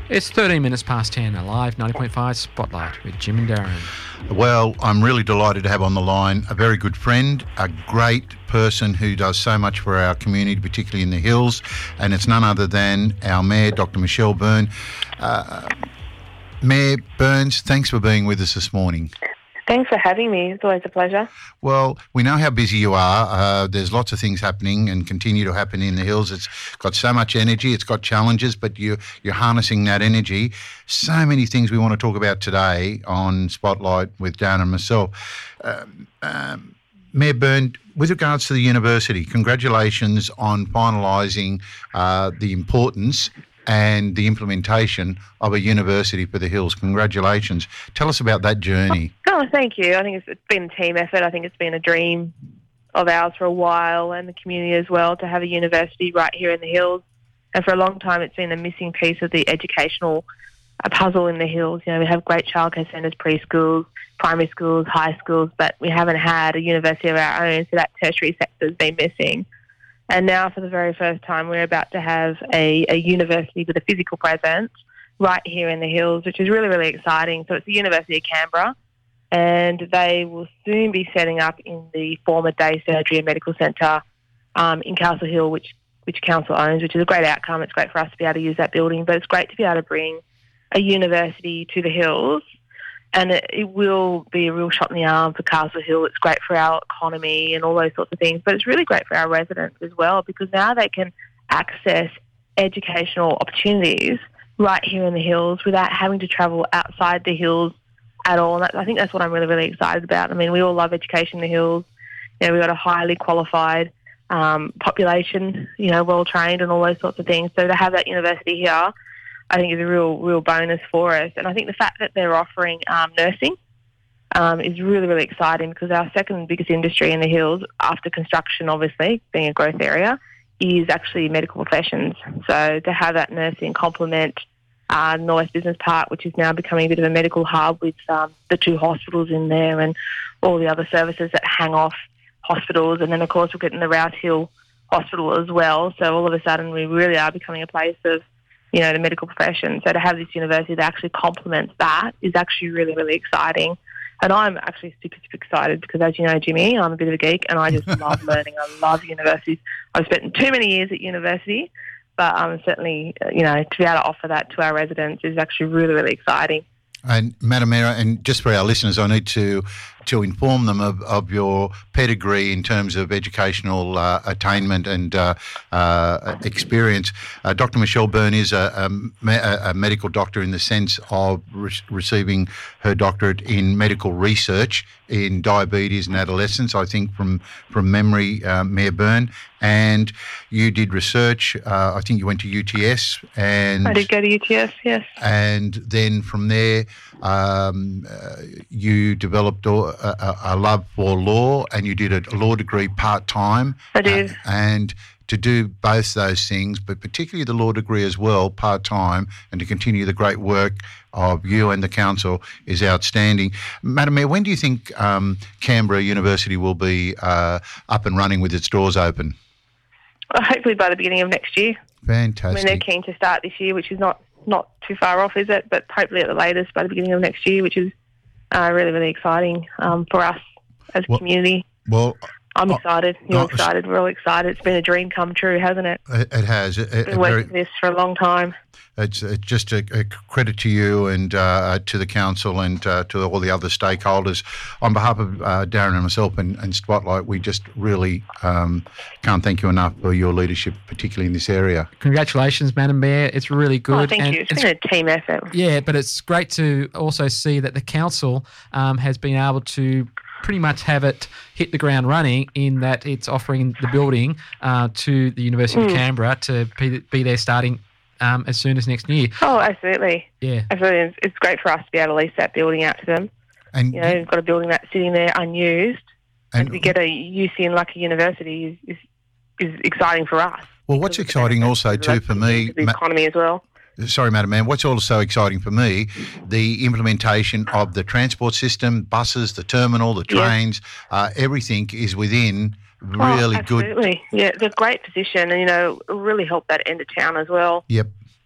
It's 13 minutes past 10, a live 90.5 Spotlight with Jim and Darren. Well, I'm really delighted to have on the line a very good friend, a great person who does so much for our community, particularly in the hills, and it's none other than our Mayor, Dr. Michelle Byrne. Mayor Burns, thanks for being with us this morning. Thanks for having me. It's always a pleasure. Well, we know how busy you are. There's lots of things happening and continue to happen in the hills. It's got so much energy. It's got challenges, but you're harnessing that energy. So many things we want to talk about today on Spotlight with Dan and myself. Mayor Byrne, with regards to the university, congratulations on finalising the importance and the implementation of a university for the hills. Congratulations. Tell us about that journey. Oh, thank you. I think it's been a team effort. I think it's been a dream of ours for a while, and the community as well, to have a university right here in the hills. And for a long time, it's been a missing piece of the educational puzzle in the hills. You know, we have great childcare centres, preschools, primary schools, high schools, but we haven't had a university of our own, so that tertiary sector has been missing. And now, for the very first time, we're about to have a university with a physical presence right here in the hills, which is really, really exciting. So it's the University of Canberra, and they will soon be setting up in the former Day Surgery and Medical Centre in Castle Hill, which Council owns, which is a great outcome. It's great for us to be able to use that building, but it's great to be able to bring a university to the hills. And it will be a real shot in the arm for Castle Hill. It's great for our economy and all those sorts of things. But it's really great for our residents as well, because now they can access educational opportunities right here in the hills without having to travel outside the hills at all. And I think that's what I'm really, really excited about. I mean, we all love education in the hills. You know, we've got a highly qualified population, you know, well-trained and all those sorts of things. So to have that university here, I think is a real bonus for us. And I think the fact that they're offering nursing is really, really exciting, because our second biggest industry in the hills, after construction, obviously, being a growth area, is actually medical professions. So to have that nursing complement North Business Park, which is now becoming a bit of a medical hub with the two hospitals in there and all the other services that hang off hospitals. And then, of course, we're getting the Rouse Hill Hospital as well. So all of a sudden, we really are becoming a place of, you know, the medical profession. So to have this university that actually complements that is actually really, really exciting. And I'm actually super, super excited because, as you know, Jimmy, I'm a bit of a geek and I just love learning. I love universities. I've spent too many years at university, but certainly, you know, to be able to offer that to our residents is actually really, really exciting. And Madam Mayor, and just for our listeners, I need to inform them of your pedigree in terms of educational attainment and experience. Dr. Michelle Byrne is a medical doctor in the sense of receiving her doctorate in medical research in diabetes and adolescence, I think from memory, Mayor Byrne. And you did research, I think you went to UTS. And I did go to UTS, yes. And then from there, you developed a love for law, and you did a law degree part-time. I did. And to do both those things, but particularly the law degree as well, part-time, and to continue the great work of you and the council is outstanding. Madam Mayor, when do you think Canberra University will be up and running with its doors open? Well, hopefully by the beginning of next year. Fantastic. I mean, they're keen to start this year, which is not too far off, is it? But hopefully at the latest by the beginning of next year, which is really, really exciting for us as a community. Well, I'm excited. You're excited. We're all excited. It's been a dream come true, hasn't it? It has. Been working this for a long time. It's just a credit to you and to the council and to all the other stakeholders. On behalf of Darren and myself and Spotlight, we just really can't thank you enough for your leadership, particularly in this area. Congratulations, Madam Mayor. It's really good. Oh, thank you. It's been a team effort. Yeah, but it's great to also see that the council has been able to pretty much have it hit the ground running, in that it's offering the building to the University of Canberra to be there starting as soon as next year. Oh, absolutely. Yeah. Absolutely. It's great for us to be able to lease that building out to them. And you know, we've got a building that's sitting there unused, and to get a UC in like a university is exciting for us. Well, what's exciting also too for me, the economy as well. Sorry, Madam Mayor. What's also exciting for me, the implementation of the transport system, buses, the terminal, the trains, everything is within really good. Absolutely. Yeah, it's a great position, and, you know, it'll really help that end of town as well. Yep.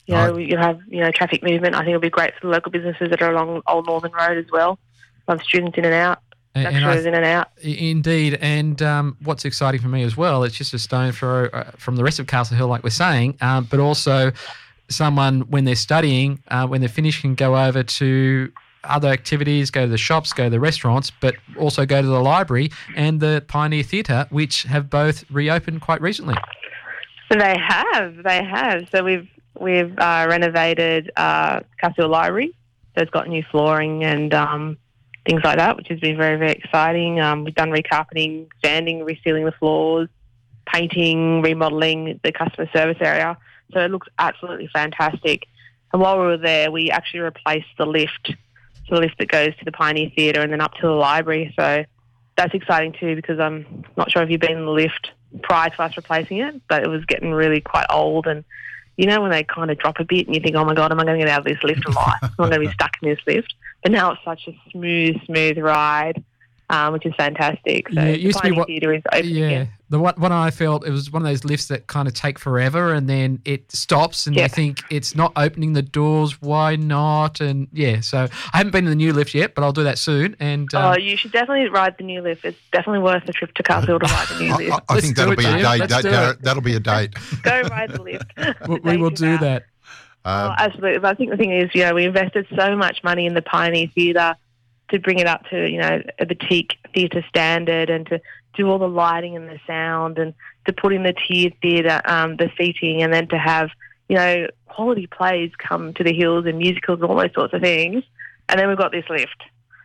You'll have, traffic movement. I think it'll be great for the local businesses that are along Old Northern Road as well. Love students in and out. Lecturers in and out. Indeed, and what's exciting for me as well, it's just a stone throw from the rest of Castle Hill, like we're saying, but also someone, when they're studying, when they're finished, can go over to other activities, go to the shops, go to the restaurants, but also go to the library and the Pioneer Theatre, which have both reopened quite recently. They have. So we've renovated Castle Hill Library. So it's got new flooring and things like that, which has been very, very exciting. We've done recarpeting, sanding, resealing the floors, painting, remodelling the customer service area. So it looks absolutely fantastic. And while we were there, we actually replaced the lift, so the lift that goes to the Pioneer Theatre and then up to the library. So that's exciting too, because I'm not sure if you've been in the lift prior to us replacing it, but it was getting really quite old. And when they kind of drop a bit and you think, oh my God, am I going to get out of this lift in life? I'm going to be stuck in this lift. But now it's such a smooth ride, which is fantastic. So it used to be theatre is open again. The one I felt, it was one of those lifts that kind of take forever, and then it stops, and you think it's not opening the doors. Why not? And so I haven't been in the new lift yet, but I'll do that soon. And you should definitely ride the new lift. It's definitely worth the trip to Castle Hill to ride the new lift. I think that'll be a date. That'll be a date. Go ride the lift. We will do that. Absolutely. But I think the thing is, we invested so much money in the Pioneer Theatre to bring it up to, a boutique theatre standard, and to do all the lighting and the sound, and to put in the tiered theatre, the seating, and then to have, quality plays come to the Hills and musicals and all those sorts of things. And then we've got this lift.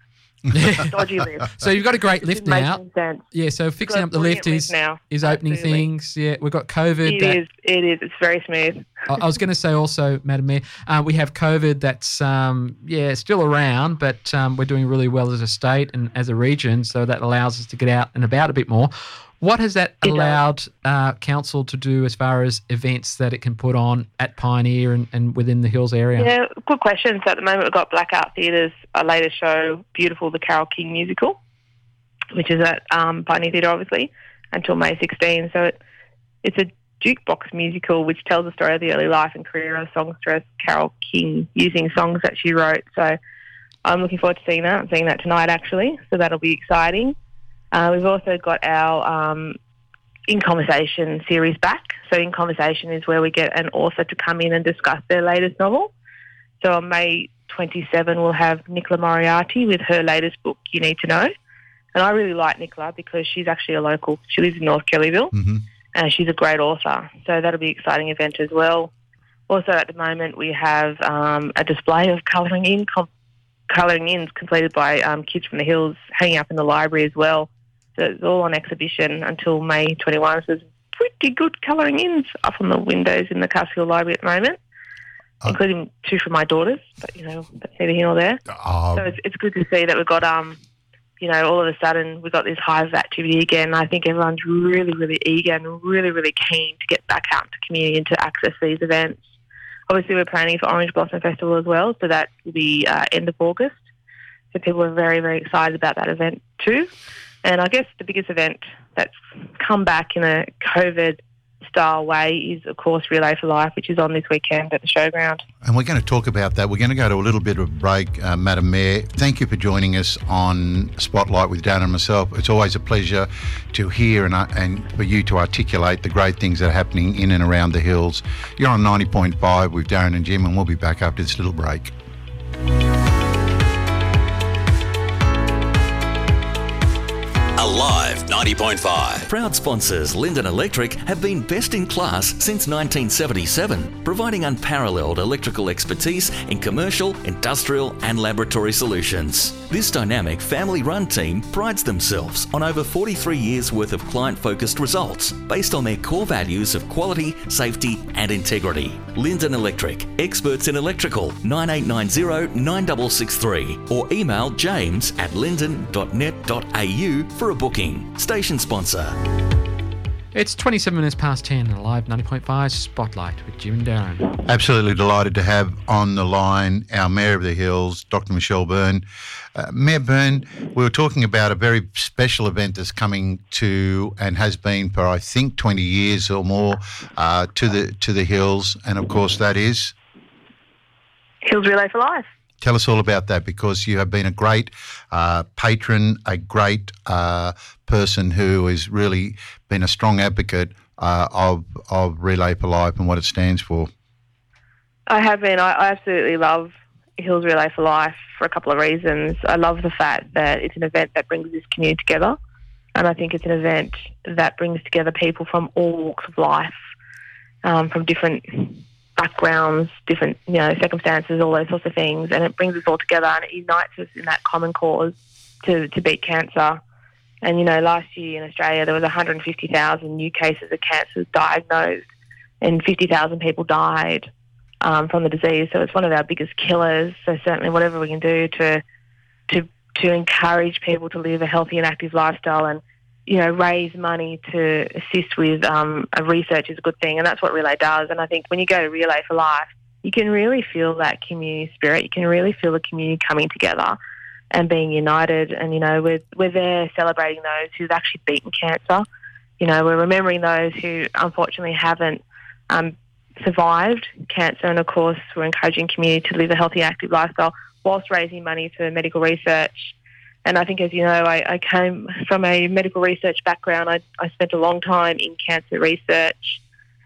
Dodgy lift. So you've got a great lift now. Sense. Yeah, so fixing up the lift is opening things. Yeah, we've got COVID. It is. It's very smooth. I was going to say also, Madam Mayor, we have COVID that's, still around, but we're doing really well as a state and as a region, so that allows us to get out and about a bit more. What has that allowed council to do as far as events that it can put on at Pioneer and within the Hills area? Yeah, good question. So at the moment we've got Blackout Theatre's latest show, Beautiful, the Carole King musical, which is at Pioneer Theatre, obviously, until May 16. So it's a jukebox musical which tells the story of the early life and career of songstress Carole King using songs that she wrote. So I'm looking forward to seeing that. I'm seeing that tonight, actually, so that'll be exciting. We've also got our In Conversation series back. So In Conversation is where we get an author to come in and discuss their latest novel. So on May 27, we'll have Nicola Moriarty with her latest book, You Need to Know. And I really like Nicola because she's actually a local. She lives in North Kellyville, and she's a great author. So that'll be an exciting event as well. Also at the moment we have a display of colouring ins completed by kids from the Hills hanging up in the library as well. So it's all on exhibition until May 21. So there's pretty good colouring ins up on the windows in the Castle Hill Library at the moment, including two from my daughters, but, that's neither here nor there. So it's good to see that we've got, all of a sudden we've got this hive of activity again. I think everyone's really, really eager and really, really keen to get back out into the community and to access these events. Obviously, we're planning for Orange Blossom Festival as well, so that will be end of August. So people are very, very excited about that event too. And I guess the biggest event that's come back in a COVID-style way is, of course, Relay for Life, which is on this weekend at the showground. And we're going to talk about that. We're going to go to a little bit of a break, Madam Mayor. Thank you for joining us on Spotlight with Darren and myself. It's always a pleasure to hear and for you to articulate the great things that are happening in and around the Hills. You're on 90.5 with Darren and Jim, and we'll be back after this little break. Alive 90.5. Proud sponsors Linden Electric have been best in class since 1977, providing unparalleled electrical expertise in commercial, industrial and laboratory solutions. This dynamic family-run team prides themselves on over 43 years' worth of client-focused results based on their core values of quality, safety and integrity. Linden Electric, experts in electrical, 9890 9663 or email james@linden.net.au for a booking. Station sponsor. It's 27 minutes past 10 and Alive 90.5 Spotlight with Jim and Darren. Absolutely delighted to have on the line our Mayor of the Hills, Dr. Michelle Byrne. Mayor Byrne, we were talking about a very special event that's coming to and has been for, I think, 20 years or more to the Hills, and of course that is... Hills Relay for Life. Tell us all about that, because you have been a great patron, a great person who has really been a strong advocate of Relay for Life and what it stands for. I have been. I absolutely love Hills Relay for Life for a couple of reasons. I love the fact that it's an event that brings this community together, and I think it's an event that brings together people from all walks of life, from different backgrounds, different circumstances, all those sorts of things, and it brings us all together and it unites us in that common cause to beat cancer. And last year in Australia there was 150,000 new cases of cancer diagnosed, and 50,000 people died from the disease. So it's one of our biggest killers. So certainly whatever we can do to encourage people to live a healthy and active lifestyle and raise money to assist with research is a good thing, and that's what Relay does. And I think when you go to Relay for Life, you can really feel that community spirit. You can really feel the community coming together and being united. And we're there celebrating those who've actually beaten cancer. We're remembering those who unfortunately haven't survived cancer, and of course we're encouraging community to live a healthy, active lifestyle whilst raising money for medical research. And I think, as you know, I came from a medical research background. I spent a long time in cancer research,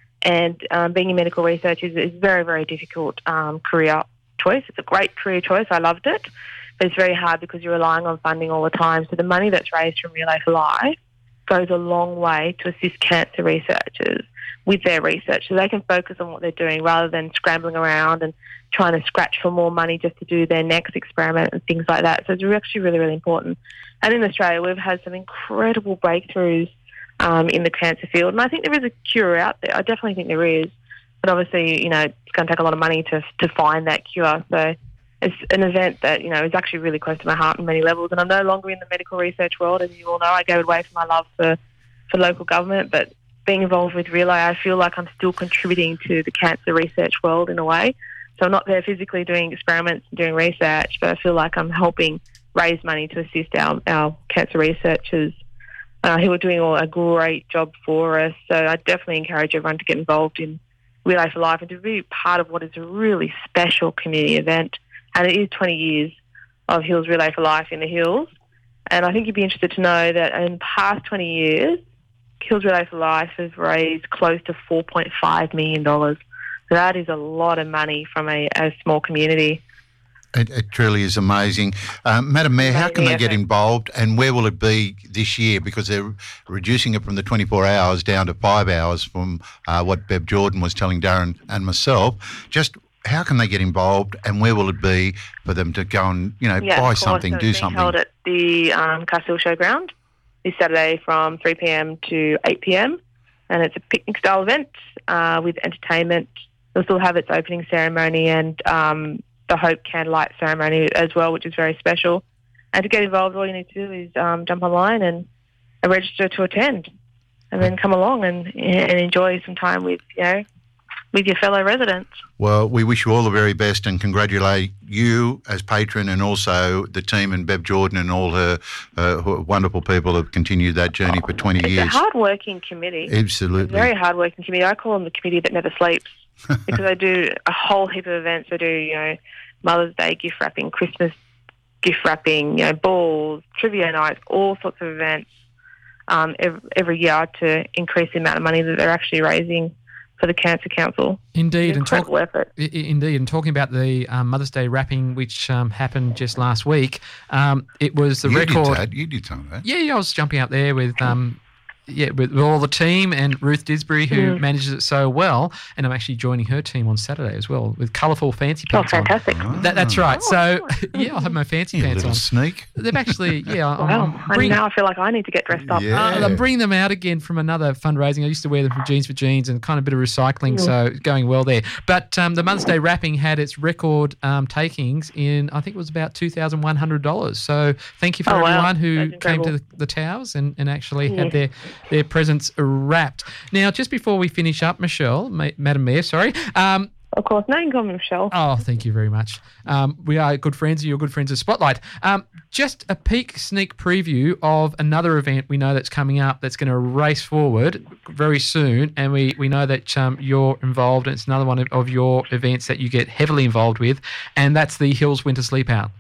and being in medical research is a very, very difficult career choice. It's a great career choice. I loved it, but it's very hard because you're relying on funding all the time. So the money that's raised from Relay for Life goes a long way to assist cancer researchers with their research, so they can focus on what they're doing rather than scrambling around and trying to scratch for more money just to do their next experiment and things like that. So it's actually really, really important. And in Australia, we've had some incredible breakthroughs in the cancer field, and I think there is a cure out there. I definitely think there is, but obviously, it's going to take a lot of money to find that cure. So it's an event that, is actually really close to my heart on many levels. And I'm no longer in the medical research world, as you all know. I gave away from my love for local government, but being involved with Relay, I feel like I'm still contributing to the cancer research world in a way. So I'm not there physically doing experiments and doing research, but I feel like I'm helping raise money to assist our cancer researchers who are doing a great job for us. So I definitely encourage everyone to get involved in Relay for Life and to be part of what is a really special community event. And it is 20 years of Hills Relay for Life in the Hills. And I think you'd be interested to know that in the past 20 years, Hills Relay for Life has raised close to $4.5 million. So that is a lot of money from a small community. It truly is amazing. Madam Mayor, how can they get involved, and where will it be this year? Because they're reducing it from the 24 hours down to 5 hours from what Bev Jordan was telling Darren and myself. Just how can they get involved, and where will it be for them to go and, buy something, do something? It's held at the Castile Showground this Saturday from 3 p.m. to 8 p.m. and it's a picnic-style event with entertainment. It'll still have its opening ceremony and the Hope Candlelight ceremony as well, which is very special. And to get involved, all you need to do is jump online and register to attend, and then come along and enjoy some time with your fellow residents. Well, we wish you all the very best and congratulate you as patron, and also the team and Bev Jordan and all her wonderful people who have continued that journey for 20 years. It's a hard-working committee. Absolutely. It's a very hard-working committee. I call them the committee that never sleeps because I do a whole heap of events. I do, Mother's Day gift wrapping, Christmas gift wrapping, balls, trivia nights, all sorts of events every year to increase the amount of money that they're actually raising for the Cancer Council. Indeed. Incredible effort. Indeed. And talking about the Mother's Day wrapping, which happened just last week, it was the record. You did some of that. Yeah, I was jumping out there with with all the team and Ruth Disbury, who manages it so well. And I'm actually joining her team on Saturday as well with colourful fancy pants on. Fantastic. That's right. So, I'll have my fancy pants on. Sneak. They've actually, now I feel like I need to get dressed up. Yeah. I'm bringing them out again from another fundraising. I used to wear them from Jeans for Jeans and kind of a bit of recycling, so going well there. But the Mother's Day wrapping had its record takings in, I think it was about $2,100. So thank you for everyone who came to the towers and actually had their presents wrapped. Now, just before we finish up, Michelle, Madam Mayor, sorry, Of course, no, you can call me Michelle. Oh, thank you very much. We are good friends. You're good friends of Spotlight. Just a sneak preview of another event we know that's coming up that's going to race forward very soon, and we know that you're involved, and it's another one of your events that you get heavily involved with, and that's the Hills Winter Sleep Out.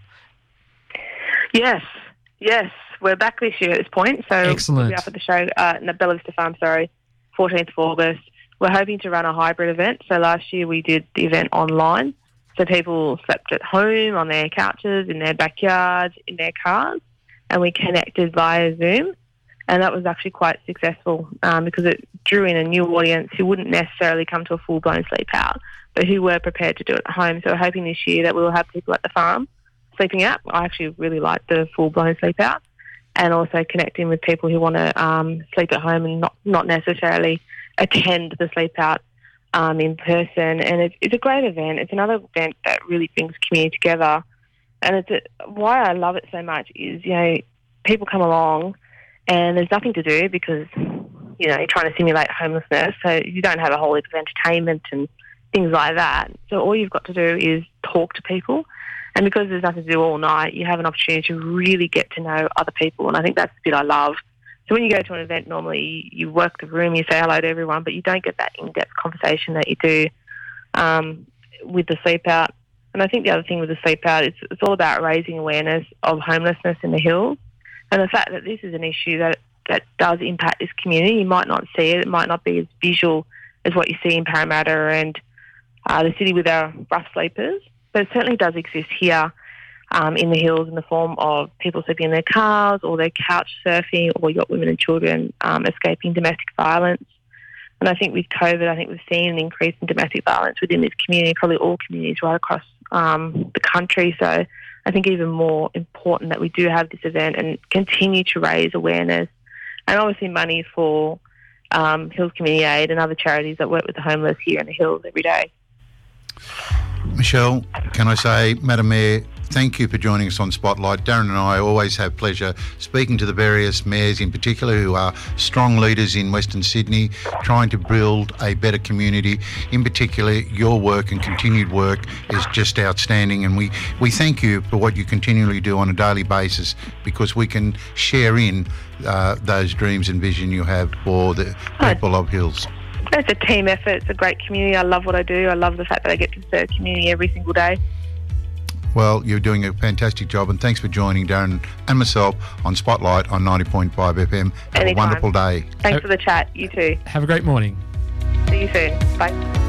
Yes. We're back this year at this point, so excellent. We'll be up at the show at Bella Vista Farm, 14th of August. We're hoping to run a hybrid event. So last year we did the event online. So people slept at home, on their couches, in their backyards, in their cars, and we connected via Zoom. And that was actually quite successful because it drew in a new audience who wouldn't necessarily come to a full-blown sleep out, but who were prepared to do it at home. So we're hoping this year that we'll have people at the farm sleeping out. I actually really like the full-blown sleep out, and also connecting with people who want to sleep at home and not necessarily attend the sleep out in person. And it's a great event. It's another event that really brings community together. And why I love it so much is, people come along and there's nothing to do because, you're trying to simulate homelessness. So you don't have a whole heap of entertainment and things like that. So all you've got to do is talk to people. And because there's nothing to do all night, you have an opportunity to really get to know other people. And I think that's the bit I love. So when you go to an event, normally you work the room, you say hello to everyone, but you don't get that in-depth conversation that you do with the sleep out. And I think the other thing with the sleep out is it's all about raising awareness of homelessness in the hills, and the fact that this is an issue that does impact this community. You might not see it. It might not be as visual as what you see in Parramatta and the city with our rough sleepers, but it certainly does exist here. In the hills in the form of people sleeping in their cars or their couch surfing, or you've got women and children escaping domestic violence. And I think with COVID, we've seen an increase in domestic violence within this community, probably all communities right across the country. So I think even more important that we do have this event and continue to raise awareness, and obviously money for Hills Community Aid and other charities that work with the homeless here in the hills every day. Michelle, can I say, Madam Mayor, thank you for joining us on Spotlight. Darren and I always have pleasure speaking to the various mayors in particular who are strong leaders in Western Sydney, trying to build a better community. In particular, your work and continued work is just outstanding, and we thank you for what you continually do on a daily basis, because we can share in those dreams and vision you have for the people of Hills. It's a team effort. It's a great community. I love what I do. I love the fact that I get to serve community every single day. Well, you're doing a fantastic job, and thanks for joining Darren and myself on Spotlight on 90.5 FM. Have a wonderful day. Thanks for the chat. You too. Have a great morning. See you soon. Bye.